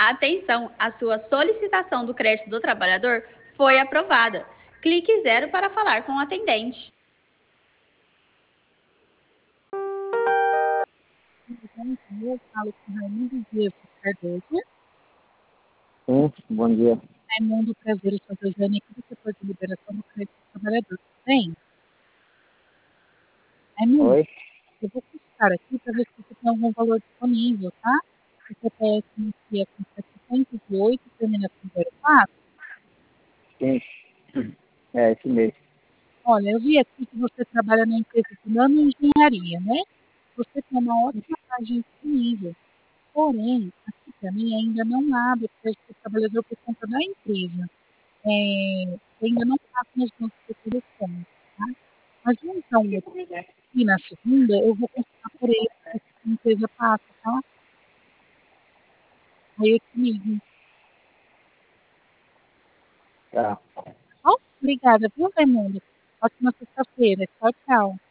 Atenção, a sua solicitação do crédito do trabalhador foi aprovada. Clique 0 para falar com o atendente. Eu falo com Raimundo Dias Cardoso. Sim, bom dia. Raimundo, prazer, eu sou a Jane aqui do setor de liberação do crédito do trabalhador. Tudo bem? Raimundo, Oi? eu vou consultar aqui para ver se você tem algum valor disponível, tá? O CPF inicia com 708 e termina com 04. Sim, é esse mesmo. Olha, eu vi aqui que você trabalha na empresa de nanoengenharia, né? Você tem uma ótima margem disponível. Porém, aqui para mim ainda não abre o crédito do trabalhador por conta da empresa. Ainda não está com os bancos que correspondem, tá? Mas vamos dar um outro e na segunda eu vou consultar por ele para ver se a empresa passa, tá? Aí eu te ligo. Tá. Bom, obrigada, viu, Raimundo? Ótima sexta-feira. Tchau, tchau.